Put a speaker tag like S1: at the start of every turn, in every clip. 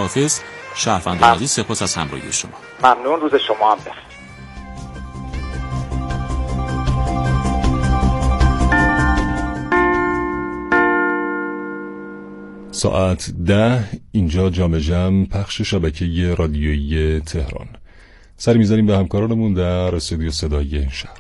S1: حافظ. شهروند عزیز سپاس از همراهی شما.
S2: ممنون. روز شما هم بخیر.
S3: ساعت 10 اینجا جام جم، پخش شبکه رادیویی تهران. سر می‌زنیم به همکارانمون در استودیو صدای شهر.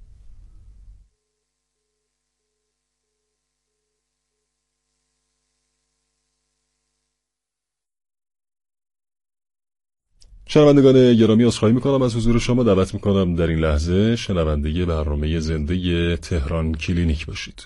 S3: شنوندگان گرامی، عذرخواهی میکنم از حضور شما. دعوت میکنم در این لحظه شنونده برنامه زنده تهران کلینیک باشید.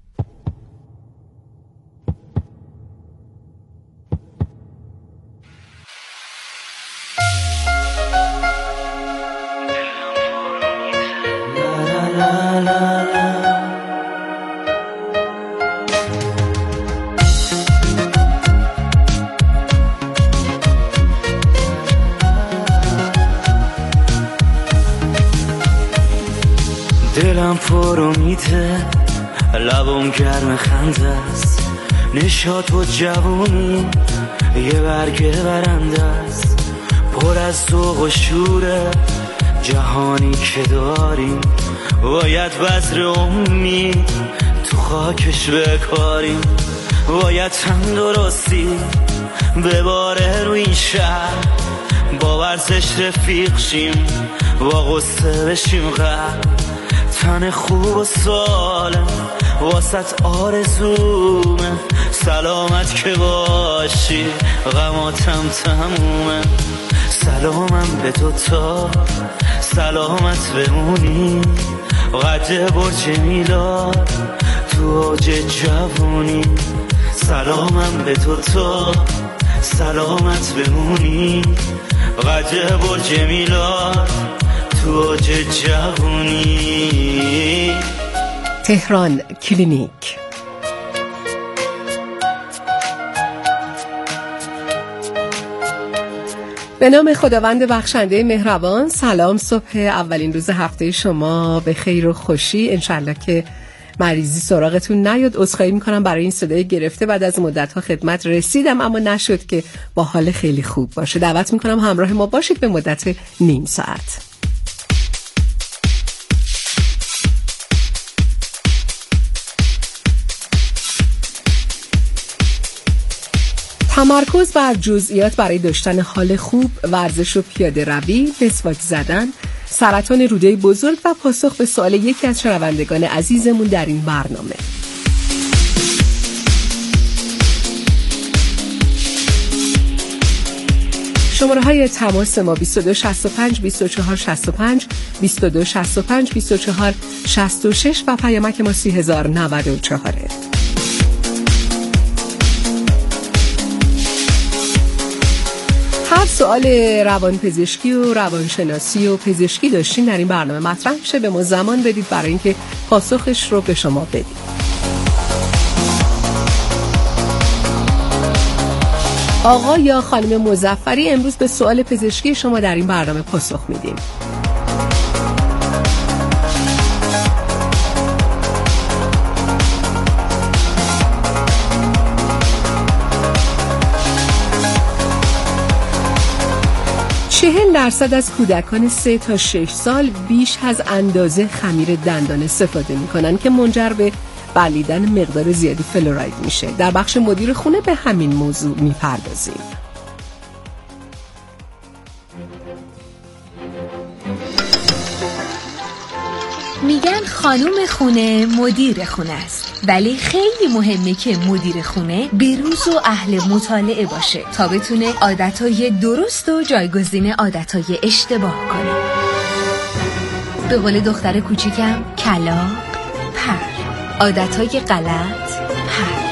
S4: دلم پر امیده، لبم گرم خنده است، نشاط و جوونی یه برگ برنده است، پر از ذوق و شوره جهانی که داریم، باید بذر امید تو خاکش بکاریم، باید تندرستی بباره رو این شهر، با ورزش رفیق شیم، با غصه بشیم غرق، تن خوب و سالم واسط آرزومه، سلامت که باشی غماتم تمومه، سلامم به تو تا سلامت بمونی، قد برج میلاد تو اوج جوونی، سلامم به تو تا سلامت بمونی، قد برج میلاد تو اوج جوونی.
S5: تهران کلینیک. به نام خداوند بخشنده مهربان. سلام، صبح اولین روز هفته شما به خیر و خوشی. انشالله که مریضی سراغتون نیاد. عذرخواهی میکنم برای این صدای گرفته، بعد از مدت‌ها خدمت رسیدم اما نشد که با حال خیلی خوب باشه. دعوت میکنم همراه ما باشید به مدت نیم ساعت. تمرکز بر جزئیات برای داشتن حال خوب، ورزش و پیاده روی، مسواک زدن، سرطان روده بزرگ و پاسخ به سوال یکی از شنوندگان عزیزمون در این برنامه. شماره‌های تماس ما 2265 2465 2265 2466 و پیامک ما 3094. هر سوال روانپزشکی و روانشناسی و پزشکی داشتین در این برنامه مطرح میشه، به ما زمان بدید برای اینکه پاسخش رو به شما بدیم. آقا یا خانم مظفری، امروز به سوال پزشکی شما در این برنامه پاسخ میدیم. درصد از کودکان 3 تا 6 سال بیش از اندازه خمیر دندان استفاده میکنن که منجر به بلعیدن مقدار زیادی فلوراید میشه. در بخش مدیر خونه به همین موضوع میپردازیم.
S6: میگن خانم خونه مدیر خونه است، ولی خیلی مهمه که مدیر خونه بروز و اهل مطالعه باشه تا بتونه عادتهای درست و جایگزین عادتهای اشتباه کنه. به قول دختر کوچیکم، کلاغ پر، عادتهای غلط پر.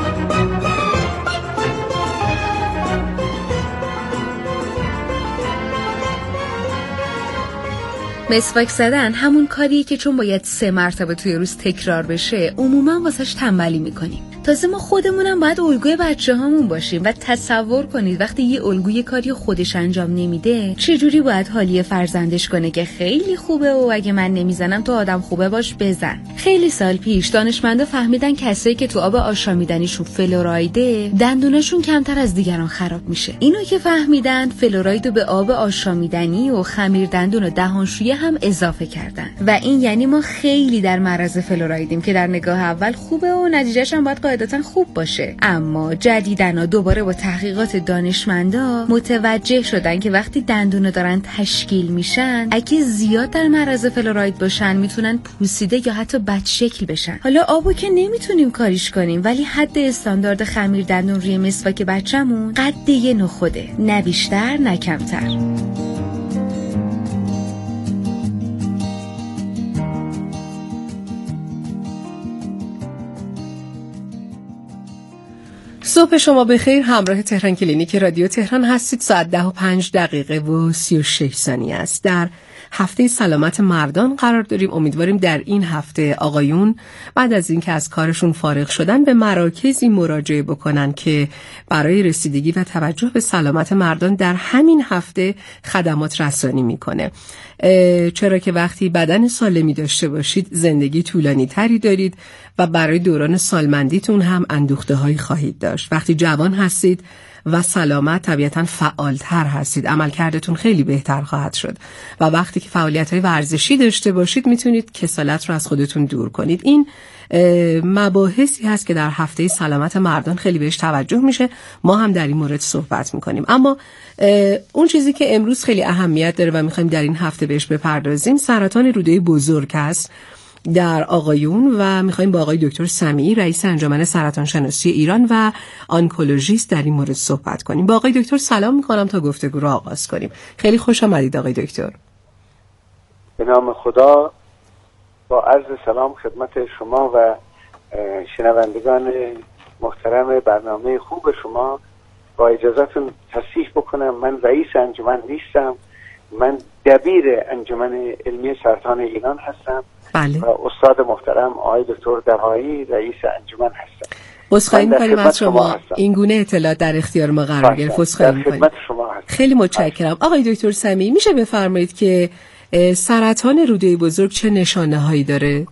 S6: مسواک زدن همون کاریه که چون باید 3 مرتبه توی روز تکرار بشه عموما واسش تنبلی میکنیم. تازه ما خودمونم باید الگوی بچه‌هامون باشیم و تصور کنید وقتی یه الگوی کاری خودش انجام نمیده چجوری باید حالی فرزندش کنه که خیلی خوبه و اگه من نمیزنم تو آدم خوبه باش بزن. خیلی سال پیش دانشمندا فهمیدن کسایی که تو آب آشامیدنیشون فلورایده دندوناشون کمتر از دیگران خراب میشه. اینو که فهمیدن فلوراید رو به آب آشامیدنی و خمیر دندون و دهانشویی هم اضافه کردن و این یعنی ما خیلی در معرض فلورایدیم که در نگاه اول خوبه و نتیجهش هم باید قاعدتاً خوب باشه. اما جدیداً دوباره با تحقیقات دانشمندا متوجه شدن که وقتی دندونا دارن تشکیل میشن اگه زیاد در معرض فلوراید باشن میتونن پوسیده یا حتی بدشکل بشن. حالا آبو که نمیتونیم کاریش کنیم ولی حد استاندارد خمیر دندون روی مسواک بچه‌مون قد یه نخوده، نه بیشتر نه کمتر.
S5: صبح شما بخیر. همراه تهران کلینیک رادیو تهران هستید. ساعت 10:05 است. در هفته سلامت مردان قرار داریم. امیدواریم در این هفته آقایون بعد از اینکه از کارشون فارغ شدن به مراکزی مراجعه بکنن که برای رسیدگی و توجه به سلامت مردان در همین هفته خدمات رسانی میکنه. چرا که وقتی بدن سالمی داشته باشید زندگی طولانی تری دارید و برای دوران سالمندیتون هم اندوخته هایی خواهید داشت. وقتی جوان هستید و سلامت طبیعتاً فعالتر هستید، عملکردتون خیلی بهتر خواهد شد و وقتی که فعالیت‌های ورزشی داشته باشید میتونید کسالت رو از خودتون دور کنید. این مباحثی هست که در هفته سلامت مردان خیلی بهش توجه میشه. ما هم در این مورد صحبت میکنیم. اما اون چیزی که امروز خیلی اهمیت داره و میخوایم در این هفته بهش بپردازیم سرطان روده بزرگ است در آقایون و میخوایم با آقای دکتر سمیعی رئیس انجمن سرطان شناسی ایران و آنکولوژیست در این مورد صحبت کنیم. با آقای دکتر سلام میکنم تا گفتگو رو آغاز کنیم. خیلی خوش آمدید آقای دکتر.
S2: به نام خدا، با عرض سلام خدمت شما و شنوندگان محترم برنامه خوب شما. با اجازهتون تصحیح بکنم، من رئیس انجمن نیستم، من دبیر انجمن علمی سرطان ایران هستم.
S5: بله.
S2: و استاد محترم آقای دکتر دهایی رئیس انجمن هستم.
S5: عذرخواهی می‌کنیم از شما این گونه اطلاعات در اختیار ما قرار گرفت. عذرخواهی می‌کنیم. خیلی متشکرم. آقای دکتر سمیعی میشه بفرمایید که سرطان روده بزرگ چه نشانه‌هایی داره؟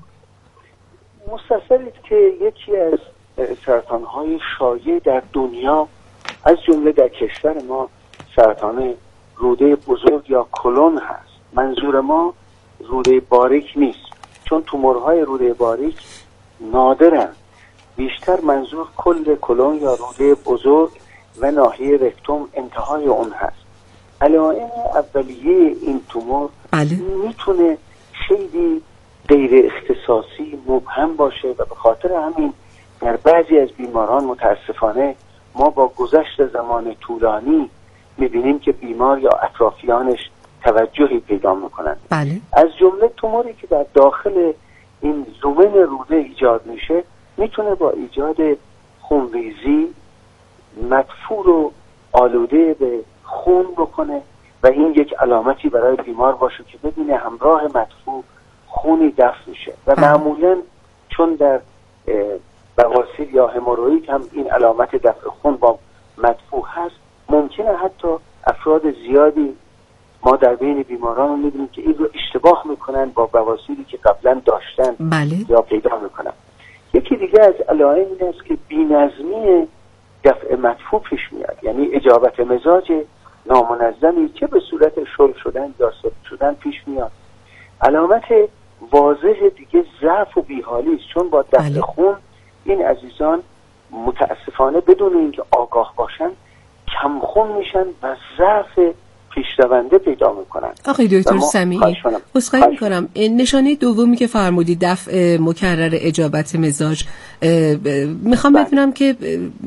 S2: مستحضرید که یکی از سرطان‌های شایع در دنیا از جمله در کشور ما سرطان روده بزرگ یا کلون هست. منظور ما روده باریک نیست، چون تومورهای روده باریک نادرن. بیشتر منظور کل کلون یا روده بزرگ و ناحیه رکتوم انتهای اون هست. علائم اولیه این تومور میتونه خیلی غیر اختصاصی مبهم باشه و به خاطر همین در بعضی از بیماران متاسفانه ما با گذشت زمان طولانی میبینیم که بیمار یا اطرافیانش توجهی پیدا میکنن.
S5: بله.
S2: از جمله توموری که در داخل این لومن روده ایجاد میشه میتونه با ایجاد خونریزی مدفوع رو آلوده به خون بکنه و این یک علامتی برای بیمار باشه که ببینه همراه مدفوع خونی دفع میشه و معمولا چون در بواسیر یا هموروئید هم این علامت دفع خون با مدفوع هست، ممکنه حتی افراد زیادی ما در بین بیماران رو می‌بینیم که این رو اشتباه میکنن با بواسیری که قبلا داشتن.
S5: بله.
S2: یا پیدا میکنن. یکی دیگه از علائم این است که بی‌نظمی دفع مدفوع پیش میاد، یعنی اجابت مزاج نامنظمی که به صورت شل شدن یا سفت شدن پیش میاد. علامت واضح دیگه ضعف و بیحالی است، چون با دفع خون این عزیزان متاسفانه بدون اینکه آگاه باشن کم خون میشن و ضعف پیشرونده پیدا میکنن.
S5: آقای دکتر سمیعی، عذرخواهی میکنم، نشانه دومی که فرمودید دفع مکرر اجابت مزاج، میخوام بدونم که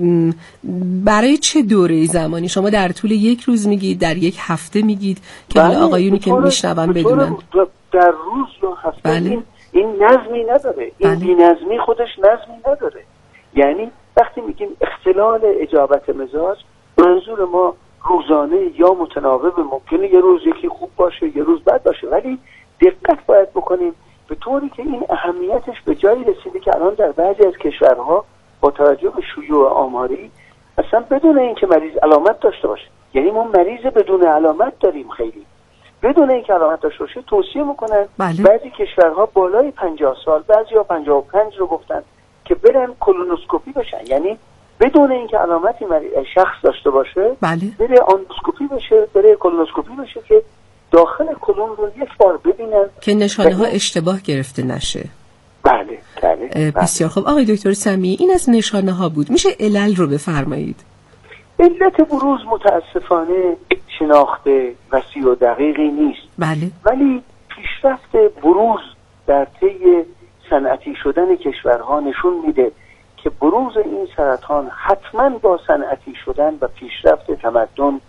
S5: برای چه دوره زمانی؟ شما در طول یک روز میگید، در یک هفته میگید که حالا آقایونی که میشنون بدونن؟
S2: در روز یا هفته.
S5: بله.
S2: این نظمی نداره، این بی‌نظمی خودش نظمی نداره. یعنی وقتی میگیم اختلال اجابت مزاج، منظور ما روزانه یا متناوب، ممکنه یه روز یکی خوب باشه یه روز بد باشه، ولی دقت باید بکنیم به طوری که این اهمیتش به جایی رسیده که الان در بعضی از کشورها با توجه به شیوع آماری اصلا بدون اینکه مریض علامت داشته باشه، یعنی ما مریض بدون علامت داریم، خیلی بدون اینکه علامت داشته باشه توصیه میکنن. بعضی کشورها بالای 50 سال، بعضی‌ها 55 رو گفتن که برن کولونوسکوپی بشن، یعنی بدون اینکه علامتی شخص داشته باشه بره آندوسکوپی بشه، بره کولونوسکوپی بشه که داخل کلون رو یک بار ببینن
S5: که نشانه ها اشتباه گرفته نشه.
S2: بله.
S5: بسیار خوب آقای دکتر سمیعی، این از نشانه ها بود، میشه علل رو بفرمایید؟
S2: علت بروز متاسفانه شناخته وسیع و دقیقی نیست.
S5: بله.
S2: ولی پیشرفت بروز در طی صنعتی شدن کشورها نشون میده که بروز این سرطان حتما با صنعتی شدن و پیشرفت تمدن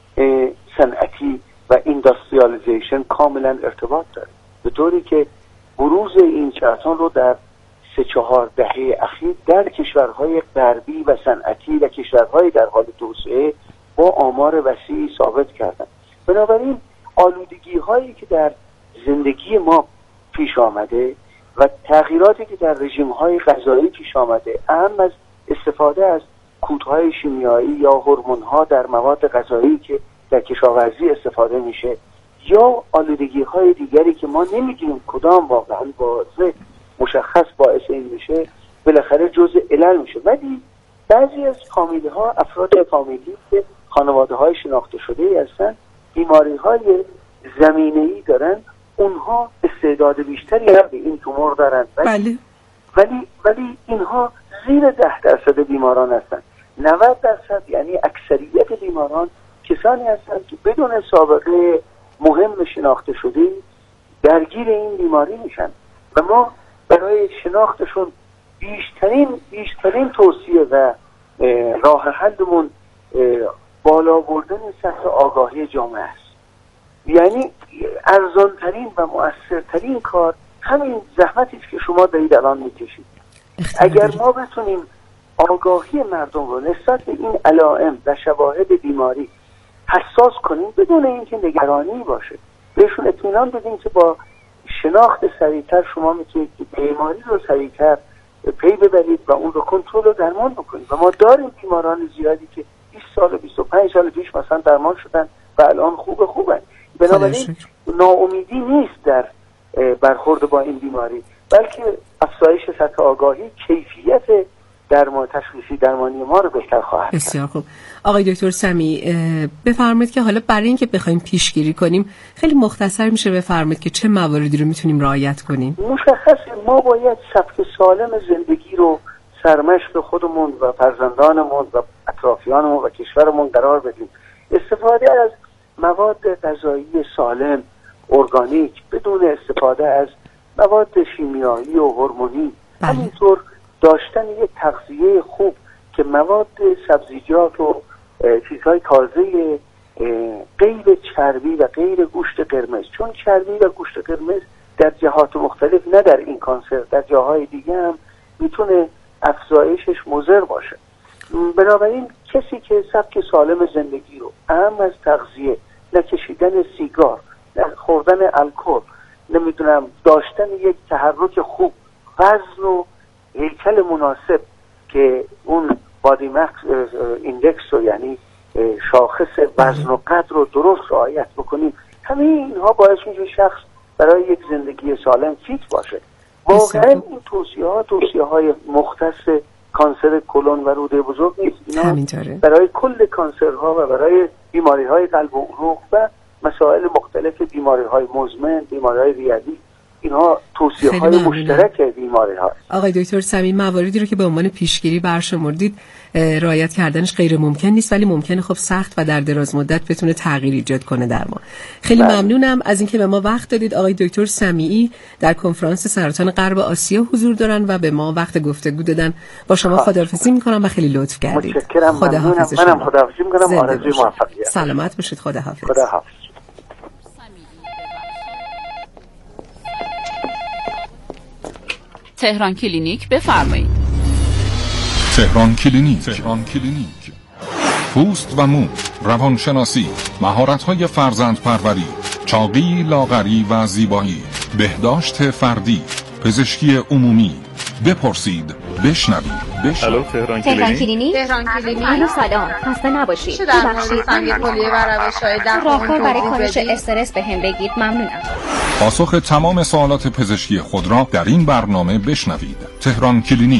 S2: صنعتی و اینداستریالیزیشن کاملا ارتباط داره، به طوری که بروز این سرطان رو در 3-4 دهه اخیر در کشورهای غربی و صنعتی و کشورهای در حال توسعه با آمار وسیعی ثابت کردن. بنابراین آلودگی هایی که در زندگی ما پیش آمده و تغییراتی که در رژیم های غذایی پیش آمده، اهم از استفاده از کودهای شیمیایی یا هورمون ها در مواد غذایی که در کشاورزی استفاده میشه، یا آلودگی های دیگری که ما نمیدونیم کدام واقعا واضح مشخص باعث این میشه، بالاخره جزء علل میشه. ولی بعضی از فامیلی ها، افراد فامیلی که خانواده های شناخته شده ای هستن، بیماری های زمینه ای دارن، اونها استعداد بیشتری هم به این تومور دارن. ولی اینها زیر 10% بیماران هستن. 90% یعنی اکثریت بیماران کسانی هستند که بدون سابقه مهم شناخته شده درگیر این بیماری میشن و ما برای شناختشون بیشترین توصیه و راه حلمون بالا بردن سطح آگاهی جامعه است. یعنی ارزانترین و مؤثرترین کار همین زحمتی است که شما دارید الان میکشید. اگر ما بتونیم آگاهی مردم رو نسبت به این علائم و شواهد بیماری حساس کنیم بدون اینکه نگرانی باشه، بهشون اطمینان بدیم که با شناخت سریعتر شما میتونید بیماری رو سریعتر پی ببرید و اون رو کنترل و درمان بکنید. و ما داریم بیماران زیادی که 20 سال و 25 سال پیش مثلا درمان شدن و الان خوبن. بنابراین ناامیدی نیست در برخورد با این بیماری، بلکه افزایش سطح آگاهی کیفیت درمان تشخیصی درمانی ما رو بهتر خواهد.
S5: بسیار خوب. آقای دکتر سمیعی بفرمایید که حالا برای اینکه بخوایم پیشگیری کنیم خیلی مختصر میشه بفرمایید که چه مواردی رو میتونیم رعایت کنیم؟
S2: مشخصه ما باید سبک سالم زندگی رو سرمشق خودمون و فرزندانمون و اطرافیانمون و کشورمون قرار بدیم. استفاده از مواد غذایی سالم، ارگانیک، بدون استفاده از مواد شیمیایی و هورمونی. همینطور داشتن یک تغذیه خوب که مواد سبزیجات و چیزهای تازه غیر چربی و غیر گوشت قرمز، چون چربی و گوشت قرمز در جهات مختلف، نه در این کانسر، در جاهای دیگه هم میتونه افزایشش مضر باشه. بنابراین کسی که سبک سالم زندگی رو اهم از تغذیه، نکشیدن سیگار، خوردن الکل، نمیدونم داشتن یک تحرک خوب، وزن و هیکل مناسب که اون بادی مکس ایندکس رو یعنی شاخص وزن و قد رو درست رعایت بکنیم، همه اینها باعث میشه شخص برای یک زندگی سالم فیت باشه. واقعا این توصیه های مختص کانسر کلون و روده بزرگ نیست، اینا برای کل کانسرها و برای بیماری های قلب و عروق و مسائل مختلف، بیماری های مزمن، بیماری های ریوی، اینها توصیه های مشترک بیماری ها.
S5: آقای دکتر سمیعی، مواردی رو که به عنوان پیشگیری برشمردید رعایت کردنش غیر ممکن نیست، ولی ممکنه خب سخت و در دراز مدت بتونه تغییر ایجاد کنه در ما. خیلی ممنونم از اینکه به ما وقت دادید. آقای دکتر سمیعی در کنفرانس سرطان غرب آسیا حضور دارن و به ما وقت گفتگو دادن. با شما خداحافظی میکنم و خیلی لطف کردید.
S2: متشکرم. خداحافظ. منم خداحافظی میکنم. آرزوی موفقیت.
S5: سلامت باشید. خداحافظ.
S2: خداحافظ.
S7: تهران کلینیک بفرمایید.
S3: تهران کلینیک. پوست و مو، روانشناسی، مهارت‌های فرزندپروری، چاقی، لاغری و زیبایی، بهداشت فردی، پزشکی عمومی. بپرسید، بشنوید.
S8: الو تهران کلینیک.
S9: الو سلام، خسته نباشید.
S10: در مورد سنگ کلیه و روش‌های
S9: راهکار برای کاهش استرس بهم بگید، ممنونم.
S8: پاسخ تمام سوالات پزشکی خود را در این برنامه بشنوید. تهران کلینیک.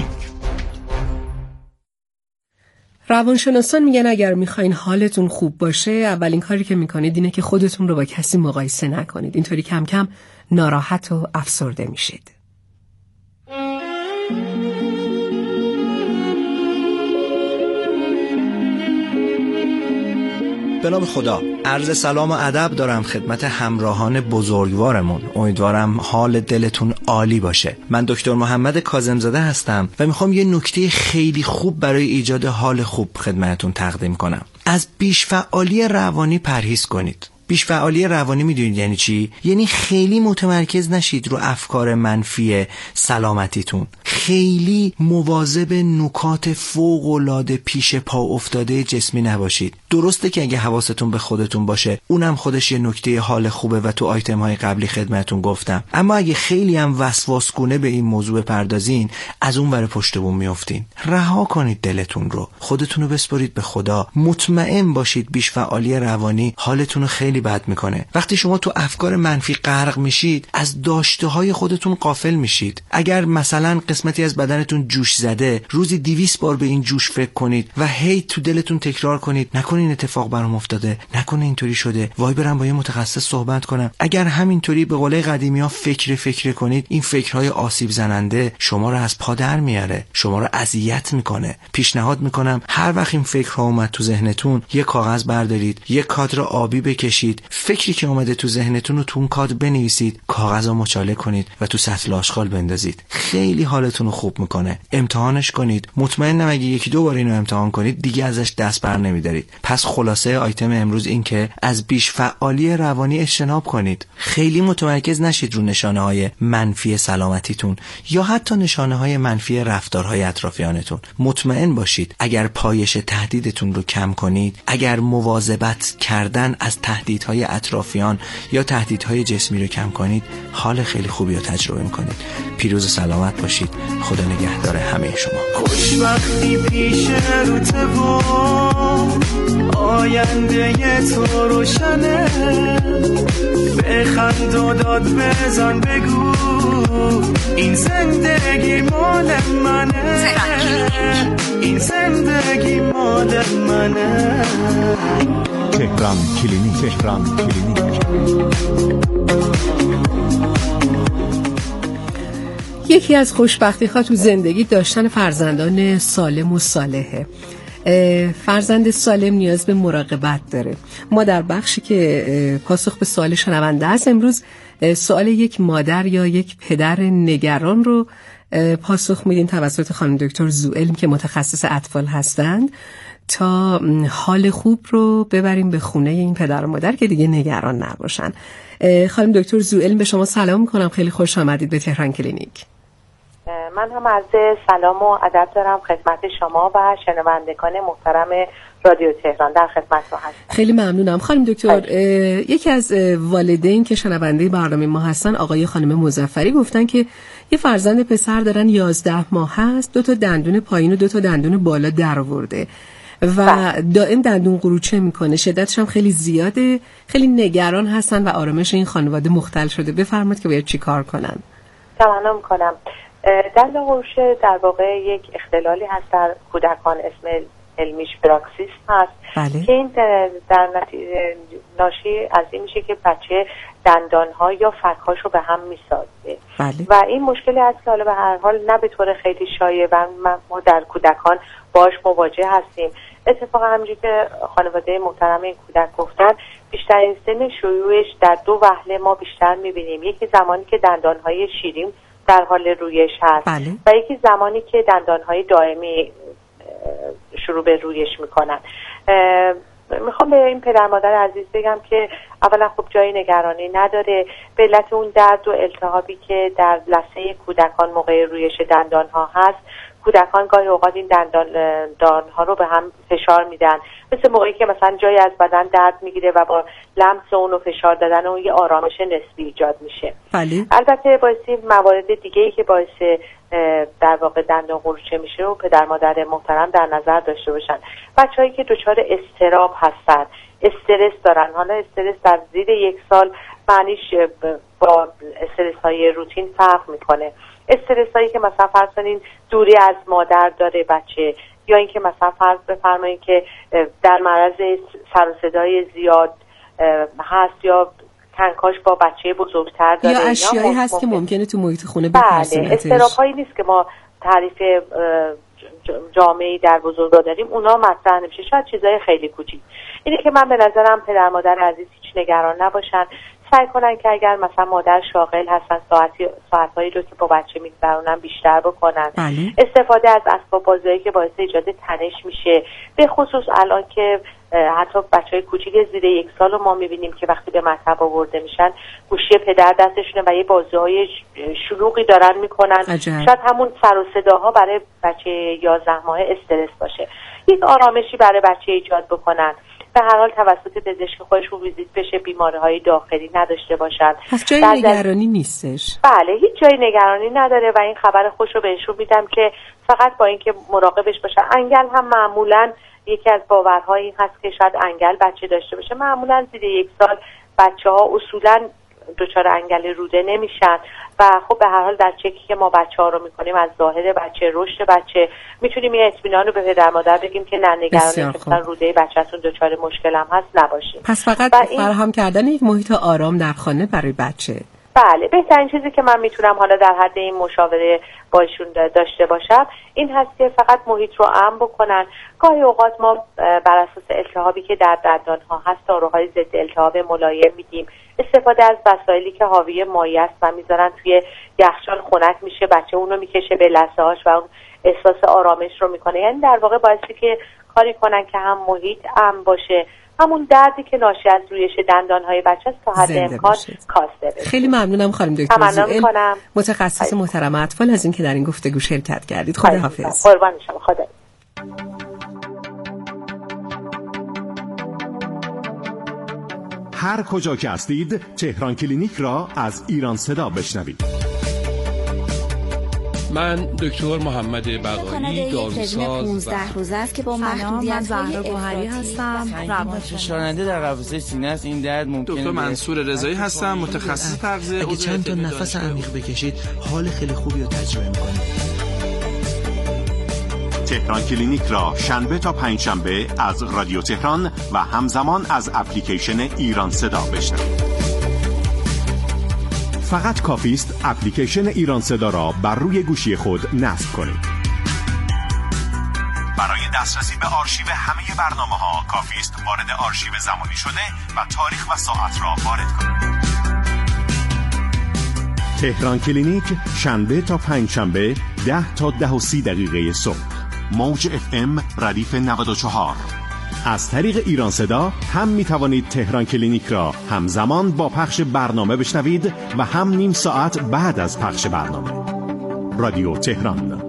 S5: روانشناسان میگن اگر میخواین حالتون خوب باشه، اولین کاری که میکنید اینه که خودتون رو با کسی مقایسه نکنید. اینطوری کم کم ناراحت و افسرده میشید.
S11: به نام خدا، عرض سلام و ادب دارم خدمت همراهان بزرگوارمون. امیدوارم حال دلتون عالی باشه. من دکتر محمد کاظمزاده هستم و میخوام یه نکته خیلی خوب برای ایجاد حال خوب خدمتتون تقدیم کنم. از بیش‌فعالی روانی پرهیز کنید. بیش‌فعالی روانی میدونید یعنی چی؟ یعنی خیلی متمرکز نشید رو افکار منفی سلامتیتون. خیلی مواظب نکات فوق‌العاده پیش پا افتاده جسمی نباشید. درسته که اگه حواستون به خودتون باشه، اونم خودش یه نکته حال خوبه و تو آیتم‌های قبلی خدمتتون گفتم. اما اگه خیلی هم وسواسگونه به این موضوع بپردازین، از اون ور پشت بوم میافتین. رها کنید دلتون رو. خودتون رو بسپارید به خدا. مطمئن باشید بیش‌فعالی روانی حالتون رو خیلی بد میکنه. وقتی شما تو افکار منفی غرق میشید، از داشته‌های خودتون غافل میشید. اگر مثلا قسمتی از بدنتون جوش زده، روزی 200 بار به این جوش فکر کنید و هی تو دلتون تکرار کنید نکنه این اتفاق برام افتاده، نکنه اینطوری شده، وای برم با یه متخصص صحبت کنم. اگر همینطوری به قول قدیمی‌ها فکر کنید، این فکرهای آسیب زننده شما رو از پا در میاره، شما رو اذیت میکنه. پیشنهاد میکنم هر وقت این فکرها اومد تو ذهنتون، یه کاغذ بردارید، یه کادر آبی بکشید، فکری که اومده تو ذهنتون رو تو اون کادر بنویسید، کاغذ رو مچاله کنید و تو سطل آشغال بندازید. خیلی حالتون رو خوب میکنه. امتحانش کنید. مطمئنم اگه یکی دو بار اینو امتحان کنید دیگه ازش دست بر نمیدارید. پس خلاصه آیتم امروز این که از بیش‌فعالی روانی اجتناب کنید. خیلی متمرکز نشید رو نشانه‌های منفی سلامتیتون یا حتی نشانه‌های منفی رفتارهای اطرافیانتون. مطمئن باشید اگر پایش تهدیدتون رو کم کنید، اگر مواظبت کردن از تهدیدهای اطرافیان یا تهدیدهای جسمی رو کم کنید، حال خیلی خوبی رو تجربه می‌کنید. پیروز و سلامت باشید. خدا نگهدار همه شما.
S4: خوشبختی پیش روته و آینده تو روشنه، بخند و داد بزن بگو این زندگی مال منه، این زندگی مال منه.
S3: تهران کلینیک. تهران کلینیک.
S5: یکی از خوشبختی‌ها تو زندگی داشتن فرزندان سالم و صالحه. فرزند سالم نیاز به مراقبت داره. ما در بخشی که پاسخ به سوال شنونده است امروز سوال یک مادر یا یک پدر نگران رو پاسخ میدیم توسط خانم دکتر زوئل که متخصص اطفال هستند تا حال خوب رو ببریم به خونه این پدر و مادر که دیگه نگران نباشن. خانم دکتر زوئل به شما سلام میکنم. خیلی خوش آمدید به تهران کلینیک.
S12: من هم عرض سلام و ادب دارم خدمت شما و شنوندگان محترم رادیو تهران. در خدمتتون هستم.
S5: خیلی ممنونم. خانم دکتر یکی از والدین که شنونده برنامه ما هستن آقای خانم مظفری گفتن که یه فرزند پسر دارن 11 ماه هست، 2 تا دندون پایین و 2 تا دندون بالا درآورده و دائم دندون قروچه میکنه، شدتش هم خیلی زیاده، خیلی نگران هستن و آرامش این خانواده مختل شده. بفرمایید که باید چی کار کنن؟
S12: تمام میکنم. دندون قروچه در واقع یک اختلالی هست در کودکان، اسم علمیش براکسیس هست.
S5: بله.
S12: که این در ناشی از این میشه که بچه دندانها یا فک‌هاشو به هم میسازه.
S5: بله.
S12: و این مشکلی هست که حالا به هر حال نه به طور خیلی شایع و ما در کودکان باش مواجه هستیم. اتفاقا همونجوری که خانواده محترم این کودک گفتن، بیشترین سن شیوعش در 2 وهله ما بیشتر میبینیم. یکی زمانی که دندانهای شیرین در حال رویش هست.
S5: بله.
S12: و یکی زمانی که دندانهای دائمی شروع به رویش میکنن. میخوام به این پدر مادر عزیز بگم که اولا خب جای نگرانی نداره. به علت اون درد و التهابی که در لثه کودکان موقع رویش دندانها هست، کودکان گاهی اوقات این دندانها رو به هم فشار میدن، مثل موقعی که مثلا جایی از بدن درد میگیره و با لمس اون و فشار دادن اون یه آرامش نسبی ایجاد میشه.
S5: بله.
S12: البته باعث موارد دیگه‌ای که باعث در واقع دندان قروچه میشه و پدر مادر محترم در نظر داشته باشن. بچه‌هایی که دچار اضطراب هستن، استرس دارن، حالا استرس در زیر 1 سال معنیش با استرس های روتین فرق میکنه. استرس هایی که مثلا فرض کنین دوری از مادر داره بچه، یا اینکه مثلا فرض بفرمایید که در معرض سر و صدای زیاد هست، یا کنکاش با بچه بزرگتر داره،
S5: یا اشیایی هست که ممکنه تو محیط خونه
S12: بپرسونتش. بله، استراب هایی نیست که ما تعریف جامعی در بزرگا داریم اونا مطرح نمیشه، شاید چیزای خیلی کوچیک. اینه که من به نظرم پدر مادر عزیز هیچ نگران نباشن، سعی کنن که اگر مثلا مادر شاغل هستن ساعت‌هایی رو که با بچه میگذرونن بیشتر بکنن.
S5: بله.
S12: استفاده از اسباب بازیایی که باعث ایجاد تنش میشه، به خصوص الان که حتی بچهای کوچیک زیر 1 سال رو ما میبینیم که وقتی به مطب آورده میشن گوشی پدر دستشونه و یه بازی‌های شلوغی دارن میکنن. شاید همون سر و صداها برای بچه 11 ماهه استرس باشه. یک آرامشی برای بچه ایجاد بکنن، به هر حال توسط پزشک خودشون ویزیت بشه، بیماری‌های داخلی نداشته باشن.
S5: پس جای نگرانی نیستش؟
S12: بله، هیچ جای نگرانی نداره و این خبر خوش رو بهشون میدم که فقط با اینکه مراقبش باشن. انگل هم معمولاً یکی از باورهای این هست که شاید انگل بچه داشته باشه. معمولاً زیر 1 سال بچه‌ها اصولاً دچار انگل روده نمیشن و خب به هر حال در چکی که ما بچه‌ها رو میکنیم از ظاهر بچه، رشد بچه، میتونیم این اطمینان رو به پدر مادر بگیم که نه نگران که مثلا روده بچه‌تون دچار مشکل هم هست نباشید.
S5: پس فقط فراهم کردن یک محیط آرام در خانه برای بچه.
S12: بله، بهترین چیزی که من میتونم حالا در حد این مشاوره باشون داشته باشم این هست که فقط محیط رو امن بکنن. گاهی اوقات ما بر اساس التهابی که در دندان‌ها هست داروهای ضد التهاب ملایم میدیم، استفاده از وسایلی که حاوی مایع است و میذارن توی یخچال خنک میشه، بچه اون رو میکشه به لثه‌هاش و اون احساس آرامش رو میکنه. یعنی در واقع باعثی که کاری کنن که هم محیط امن باشه، همون دردی که ناشی از رویش دندان‌های بچه است تا حد امکان کاسته بشه.
S5: خیلی ممنونم خانم دکتر زوئل، متخصص محترم اطفال، از اینکه در این گفتگو شرکت کردید. خداحافظ.
S12: قربان شما. خدا.
S13: هر کجا که هستید تهران کلینیک را از ایران صدا بشنوید.
S14: من دکتر محمد بقایی، داروساز
S15: 15 روزه است که با محدودیت‌های
S16: افراطی هستم،
S17: روانشناسی در قفسه سینه است. این درد ممکنه.
S18: دکتر منصور رضایی هستم، متخصص تغذیه.
S11: اگه چند تا نفس عمیق بکشید حال خیلی خوبی رو تجربه می‌کنید.
S13: تهران کلینیک را شنبه تا پنجشنبه از رادیو تهران و همزمان از اپلیکیشن ایران صدا بشنوید. فقط کافی است اپلیکیشن ایران صدا را بر روی گوشی خود نصب کنید. برای دسترسی به آرشیو همه برنامه‌ها کافی است وارد آرشیو زمانی شده و تاریخ و ساعت را وارد کنید. تهران کلینیک شنبه تا پنجشنبه 10 تا 10:30 صبح. موج FM ردیف 94. از طریق ایران صدا هم می توانید تهران کلینیک را همزمان با پخش برنامه بشنوید و هم نیم ساعت بعد از پخش برنامه. رادیو تهران.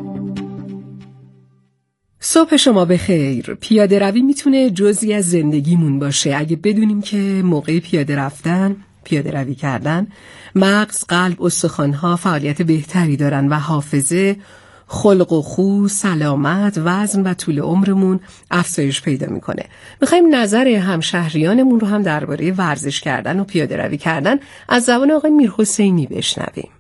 S5: صبح شما بخیر. پیاده روی میتونه جزئی از زندگیمون باشه اگه بدونیم که موقع پیاده روی کردن مغز، قلب، استخوان‌ها فعالیت بهتری دارن و حافظه، خلق و خو، سلامت، وزن و طول عمرمون افزایش پیدا میکنه. میخوایم نظر همشهریانمون رو هم درباره ورزش کردن و پیاده روی کردن از زبان آقای میرحسینی بشنویم.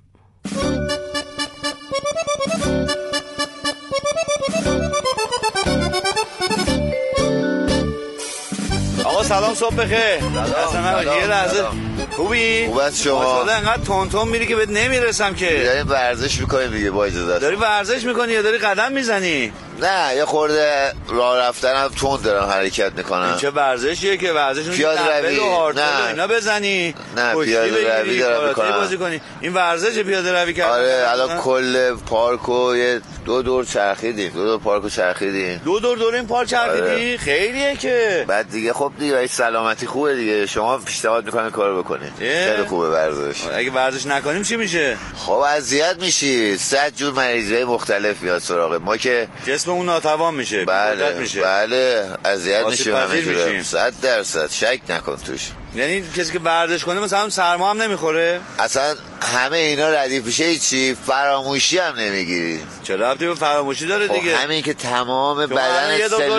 S19: آقا سلام، صبح بخیر. یه لحظه. خوبی؟
S20: خوب است شما؟
S19: ماشاءالله انقدر تون میری که بهت نمیرسم که.
S20: داری ورزش میکنی دیگه با اجازهت.
S19: داری ورزش میکنی یا داری قدم میزنی؟
S16: نه یه خورده راه رفتنم تند دارم حرکت میکنم.
S19: این چه ورزشیه که ورزشون
S16: پیاده روی
S19: نه اینا بزنی؟
S16: نه پیاده روی دارم میکنم.
S19: بازی کنی. این ورزش پیاده روی کردن.
S16: آره الان کل پارکو یه 2 دور چرخیدیم. 2 دور پارکو چرخیدیم.
S19: 2 دور این پارک چرخیدی؟
S16: آره.
S19: خیلیه که.
S16: بعد دیگه خب دیگه سلامتی خوبه دیگه. شما پیشنهاد میکنید کارو بکنید. خیلی خوبه ورزش.
S19: اگه ورزش نکنیم چی میشه؟
S16: خب اذیت میشی. 100 جور مریضای مختلف میاد سراغ ما که
S19: جسممون ناتوان میشه.
S16: بله اذیت میشیم همه جوره. 100% شک نکن توش.
S19: یعنی کسی که ورزش کنه مثلا سرما هم نمیخوره؟
S16: اصلا همه اینا ردیف میشه. چی فراموشی هم نمیگیری.
S19: چرا ربطی به فراموشی داره دیگه؟
S16: همین که تمام بدن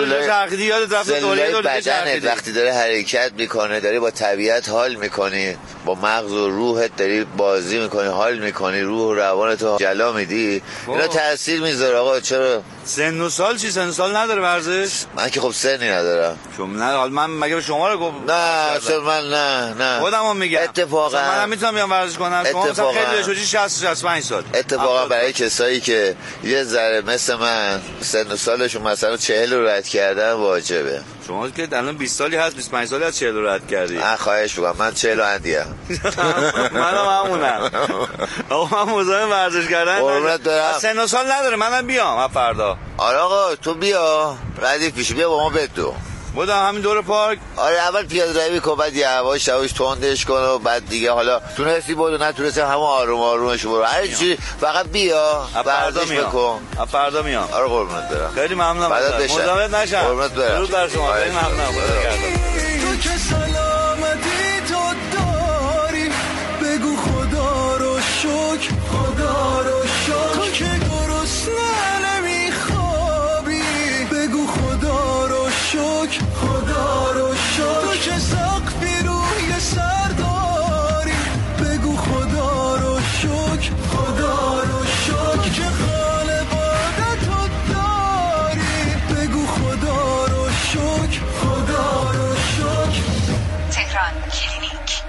S16: سلولای بدنت وقتی داره حرکت میکنه، داری با طبیعت حال میکنی، با مغز و روحت داری بازی میکنی، حال میکنی، روح و روانتو جلا میدی، اینا تاثیر میذاره. آقا چرا
S19: سن و سال چی؟ سن و سال نداره ورزش؟
S16: من که خب سنی ندارم.
S19: شما نه حال من مگه به شما رو گفت؟
S16: نه اصلا من نه
S19: خودمو میگم.
S16: اتفاقا
S19: منم میتونم بیام ورزش کنم. شما مثلا خیلی بشوجی 60 65 سال.
S16: اتفاقا برای کسایی که یه ذره مثل من سن و سالشون مثلا 40 رو رد کردن واجبه.
S19: شما که الان 20 سالی هست 25 سالی از 40 رو رد کردی.
S16: من خواهش می‌کنم. من 40 اندیم.
S19: منم همونم. آقا من مزاحم ورزش کردن.
S16: قربونت برم.
S19: سن و سال نداره. منم بیام فردا.
S16: آره آقا تو بیا. ردیف پیش بیا با ما بدو.
S19: بودم همین دور پارک.
S16: آره اول پیاده روی کن، بعد یواش یواش تندش کن و بعد دیگه حالا تونستی برو، نتونستی همون آرومش برو. هر چی فقط بیا ورزش بکن.
S19: فردا میام.
S16: آره قربونت برم.
S19: خیلی ممنونم.
S16: مزاحمت
S19: نشم.
S16: قربونت برم.
S19: درود بر شما. خیلی ممنونم.
S4: تو که سلامتی تو داری بگو خدا رو شکر، خدا رو شکر. تو که گرسنه نمیخوابی بگو خدا رو شکر، خدا رو شکر. تو که سقفی روی سر داری بگو خدا رو شکر، خدا رو شکر. که خانواده تو داری بگو خدا رو شکر، خدا رو شکر.
S6: تهران کلینیک.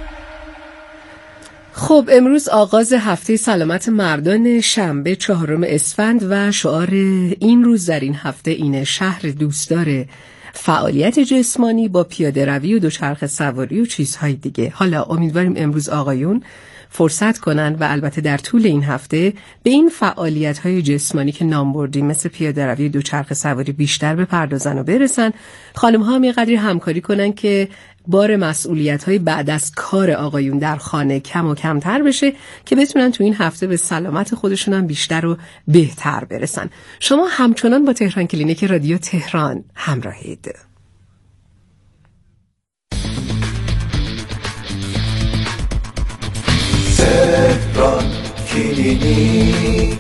S5: خب امروز آغاز هفته سلامت مردان شنبه 4 اسفند و شعار این روز در این هفته اینه: شهر دوستدار فعالیت جسمانی با پیاده روی و دوچرخه سواری و چیزهای دیگه. حالا امیدواریم امروز آقایون فرصت کنن و البته در طول این هفته به این فعالیت‌های جسمانی که نام بردیم مثل پیاده روی، دوچرخه سواری بیشتر بپردازن و برسن. خانم‌ها هم یه قدری همکاری کنن که بار مسئولیت‌های بعد از کار آقایون در خانه کم و کمتر بشه که بتونن تو این هفته به سلامت خودشون هم بیشتر و بهتر برسن. شما همچنان با تهران کلینیک رادیو تهران همراهید.
S4: تهران کلینیک.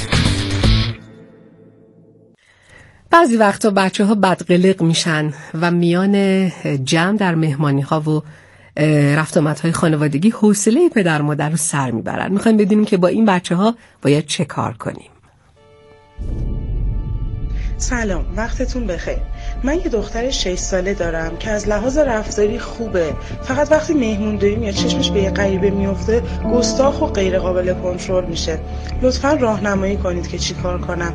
S5: بعضی وقتا بچه‌ها بدقلق میشن و میان جمع در مهمانی‌ها و رفت آمدهای خانوادگی حوصله پدر مادر رو سر میبرن. میخوایم بدونیم که با این بچه‌ها باید چه کار کنیم.
S20: سلام، وقتتون بخیر. من یه دختر 6 ساله دارم که از لحاظ رفتاری خوبه، فقط وقتی مهمون داریم یا چشمش به یه غریبه میفته گستاخ و غیر قابل کنترل میشه. لطفاً راهنمایی کنید که چی کار کنم.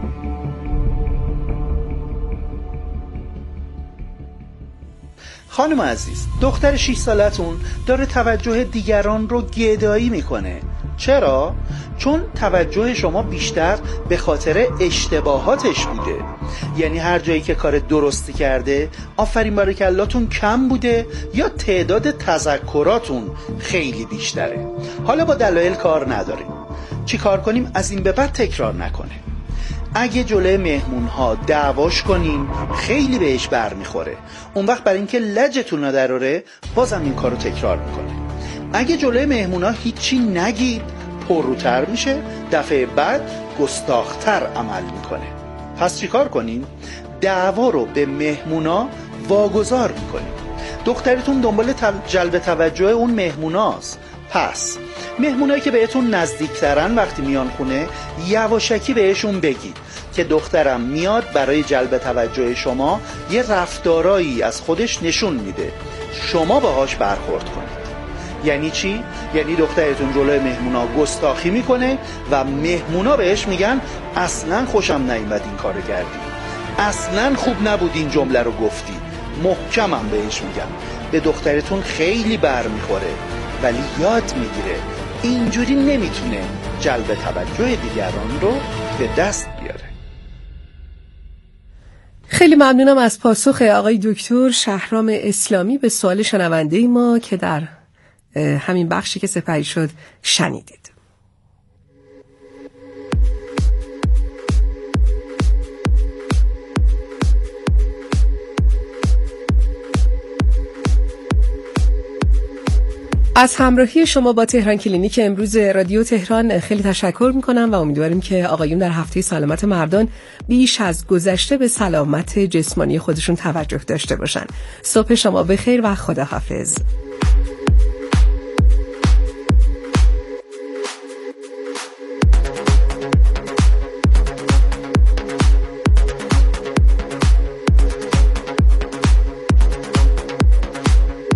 S21: خانم عزیز، دختر 6 سالتون داره توجه دیگران رو گدایی میکنه. چرا؟ چون توجه شما بیشتر به خاطر اشتباهاتش بوده. یعنی هر جایی که کار درستی کرده آفرین بارکالله‌تون کم بوده یا تعداد تذکراتون خیلی بیشتره. حالا با دلایل کار نداریم. چی کار کنیم از این به بعد تکرار نکنه؟ اگه جلوی مهمون‌ها دعواش کنین خیلی بهش بر میخوره. اون وقت برای اینکه لجتون نداره بازم این کارو تکرار میکنه. اگه جلوی مهمون‌ها هیچی نگید پرروتر میشه، دفعه بعد گستاختر عمل میکنه. پس چیکار کنین؟ دعوا رو به مهمونا واگذار میکنین. دخترتون دنبال جلب توجه اون مهموناست. پس مهمونایی که بهتون نزدیکترن وقتی میان خونه یواشکی بهشون بگید که دخترم میاد برای جلب توجه شما یه رفتارایی از خودش نشون میده، شما باهاش برخورد کنید. یعنی چی؟ یعنی دخترتون جلوی مهمونا گستاخی میکنه و مهمونا بهش میگن اصلا خوشم نیومد این کارو کردی، اصلا خوب نبود این جمله رو گفتی. محکمم بهش میگم. به دخترتون خیلی بر میخوره ولی یاد میگیره اینجوری نمیتونه جلب توجه دیگران رو به دست بیاره.
S5: خیلی ممنونم از پاسخ آقای دکتر شهرام اسلامی به سوال شنونده ما که در همین بخشی که سپری شد شنیدید. از همراهی شما با تهران کلینیک امروز رادیو تهران خیلی تشکر میکنم و امیدواریم که آقایون در هفته سلامت مردان بیش از گذشته به سلامت جسمانی خودشون توجه داشته باشن. صبح شما بخیر و خداحافظ.